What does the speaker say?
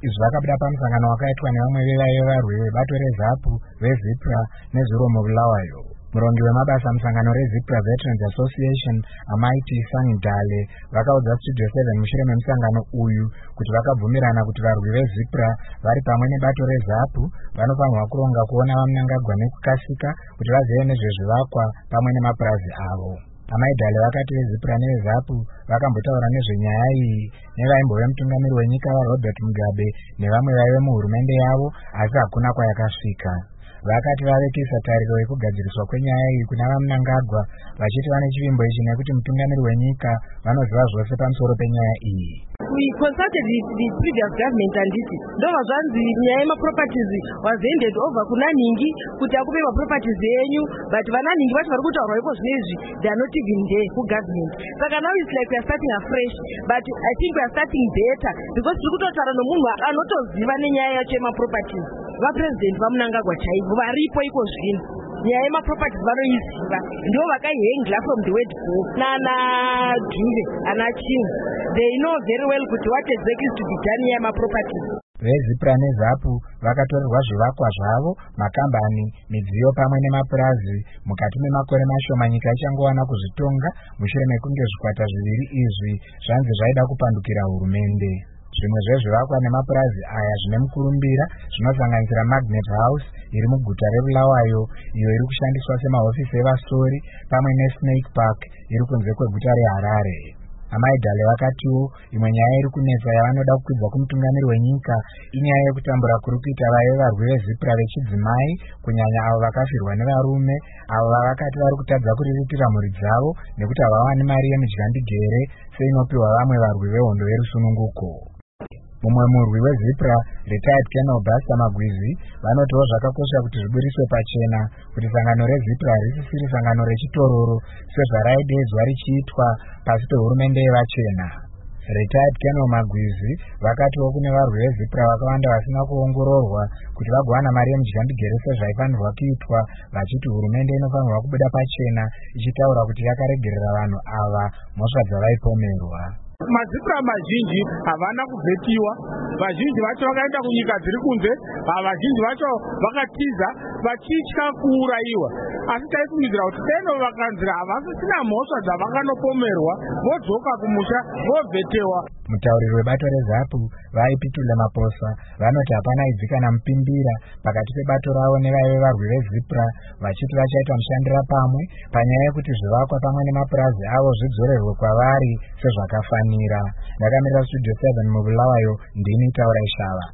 Izvi vakabuda pamusangano wakaitwa nevamwe vevaive varwi vebato reZAPU, veZIPRA nezuro muBulawayo. Murongi wemabasa musangano reZIPRA Veterans Association, Amaiti Sangdale, vakaudza Studio 7 mushure memusangano uyu kuti vakabvumirana kuti varwi veZIPRA vari pamwe nebato reZAPU vanofanirwa kuronga kuona vamunangagwa nekukasika kuti vazive nezvezvivakwa pamwe nemapurazi avo. Amaidhale vakati veZIPRA neveZAPU vakambotaura nezvenyaya iyi nevaimbove mutungamiri wenyika vaRobert Mugabe nevamwe vaive muhurumende yavo, asi hakuna kwayakasvika. Vakati vavekisa tariro yekugadziriswa kwenyaya iyi kuna vamunangagwa, vachiti vane chivimbo ichi nekuti mutungamiri wenyika vanoziva zvose pamusoro penyaya iyi. We consulted the previous government and it ndova zvanzi nyaya yemaproperties was handed over kuna Ningi kuti akupe maproperties enyu, but vananingi vacho vari kutaurwa iko zvinezvi they are not even there ku government. Saka now it's like we are starting afresh, but I think we are starting better because tiri kutotaura nomunhu anotoziva nenyaya yacho yemaproperties. Vapresident vamunangagwa chaivo varipo iko zvino nyaya yemaproperties vanoiziva, ndivo vakaihengla from the word go. Nana Dube ana Chingu, they know very well kuti what exactly is to be done nyaya yemaproperties. VeZIPRA neZAPU vakatorerwa zvivakwa zvavo, makambani, midziyo pamwe nemapurazi mukati memakore mashoma nyika ichangowana kuzvitonga mushure mekunge zvikwata zviviri izvi zvanzi zvaida kupandukira hurumende. Zvimwe zvezvivakwa nemapurazi aya zvine mukurumbira zvinosanganisira Magnet House iri muguta reBulawayo, iyo iri kushandiswa semahofisi evasori, pamwe neSnake Park iri kunze kweguta reHarare. Amaidhale vakatiwo imwe nyaya iri kunetsa yavanoda kukwidza kumutungamiri wenyika inyaya yekutambura kuri kuita vaive varwi veZIPRA vechidzimai, kunyanya avo vakafirwa nevarume, avo vavakati vari kutadza kuriritira mhuri dzavo nekuti havawani mari yemidyandigere seinopiwa vamwe varwi vehondo yerusununguko. Mumwe murwi weZIPRA, retired Colonel Buster Magwizi, vanotiwo zvakakosha kuti zviburiswe pachena kuti sangano reZIPRA risisiri sangano rechitororo sezvaraidedzwa richiitwa pasi pehurumende yevachena. Retired Colonel Magwizi vakatiwo kune varwi veZIPRA vakawanda vasina kuongororwa kuti vagowana mari yemidyandigere sezvaifanirwa kuitwa, vachiti hurumende inofanirwa kubuda pachena ichitaura kuti yakaregerera vanhu ava mhosva dzavaipomerwa. MaZIPRA mazhinji havana kuvhetiwa, vazhinji vacho vakaenda kunyika dziri kunze, vazhinji vacho vakatiza vachitya kuurayiwa. Asi taikumidzira kuti deno vakanzira havasisina mhosva dzavanganopomerwa, vodzoka kumusha vovhetewa. Mutauriri webato reZAPU vaipitule Maposa vanoti hapana idzi kana mupimbira pakati pebato ravo nevaive varwi veZIPRA, vachiti vachaita mushandira pamwe panyaya yekuti zvivakwa pamwe nemapurazi avo zvidzorerwe kwavari sezvakafanira. Ndakamirira Studio 7 muBulawayo, ndini Taura Ishava.